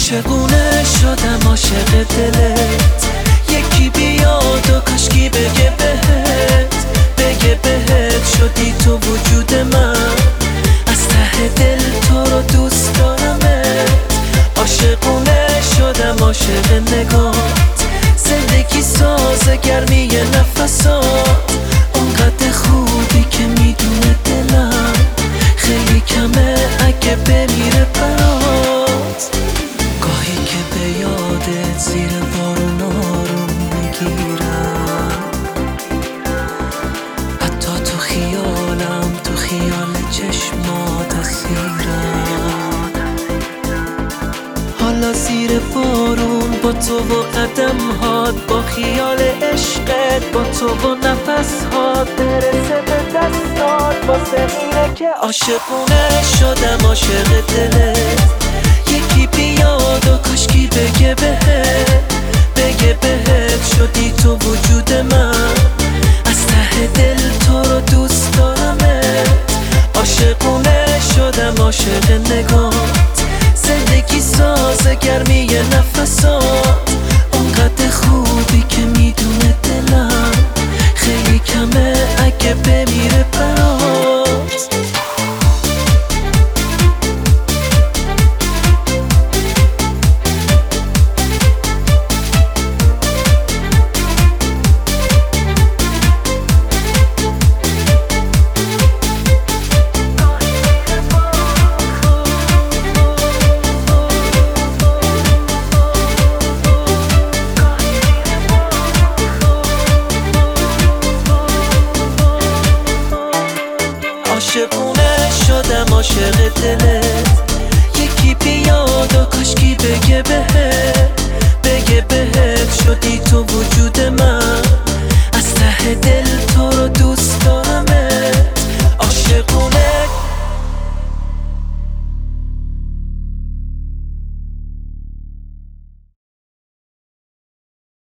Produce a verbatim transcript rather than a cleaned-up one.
عاشقونه شدم عاشق دلت، یکی بیاد و کاشکی بگه بهت، بگه بهت شدی تو وجود من، از ته دل تو رو دوست دارمت. عاشقونه شدم عاشق نگات، زندگی ساز گرمی نفسات، اونقدر خوبی که میدونه دلم خیلی کمه اگه بمیره برات. گاهی که به یادت زیر بارون آروم میگیرم، حتی تو خیالم، تو خیال چشمات اسیرم. حالا زیر بارون با تو و قدم هات، با خیال عشقت، با تو و نفس هات، برسه به دستات واسه اینه که عاشقونه شدم عاشق دلت. یکی بیاد و کاشکی بگه بهت، بگه بهت شدی تو وجود من، از ته دل تو رو دوست دارمت. عاشقونه شدم عاشق نگات، زندگی ساز گرمی نفسات، اونقدر خوبی که میدونه دلم خیلی کمه اگه بمیره برات. عاشقونه شدم عاشق دلت،